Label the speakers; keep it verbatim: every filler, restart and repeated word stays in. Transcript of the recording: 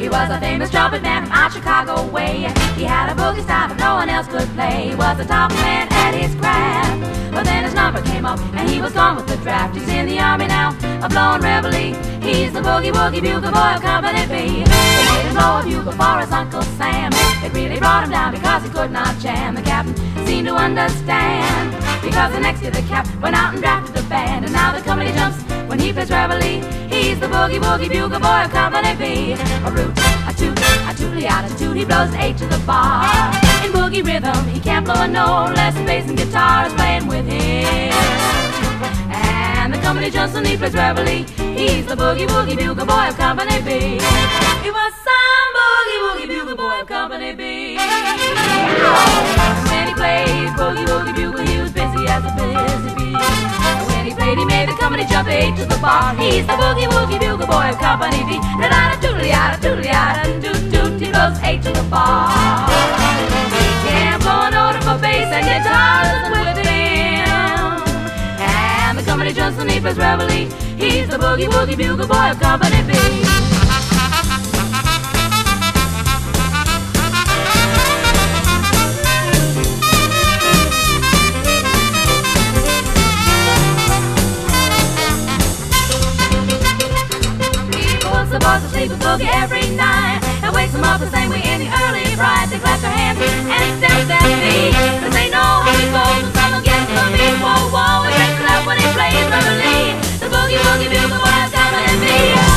Speaker 1: He was a famous trumpet man from out Chicago way. He had a boogie style that no one else could play. He was a top man at his craft, but then his number came up and he was gone with the draft. He's in the army now, a blowing reveille. He's the boogie woogie bugle boy of Company B. They made him blow a bugle for his Uncle Sam. It really brought him down because he could not jam. The captain seemed to understand, because the next year the cap went out and drafted a band. And now the company jumps when he plays reveille. He's the boogie woogie bugle boy of Company B. A root, a toot, a tootly out a toot. He blows an eight to the bar. In boogie rhythm, he can't blow a note unless the bass and guitar is playing with him. And the company jumps when he plays reveille. He's the boogie woogie bugle boy of Company B. He was some boogie woogie bugle boy of Company B. When he plays boogie woogie bugle, he was busy as a busy bee. When he played, he made the company jump eight to the bar. He's the boogie woogie bugle boy of Company B. Da da da doodly da doodly da doot doot. He blows eight to the bar. He can't blow a note of a bass and guitar isn't with him. And the company jumps when he plays reveille. He's the boogie woogie bugle boy of Company B. The boys will sleep with boogie every night and wakes them up the same way in the early bright. They clap their hands and accept their feet, 'cause they know how he goes when someone gets the beat. Whoa, whoa, he breaks it up when he plays reveille. The boogie woogie bugle boy of Company B.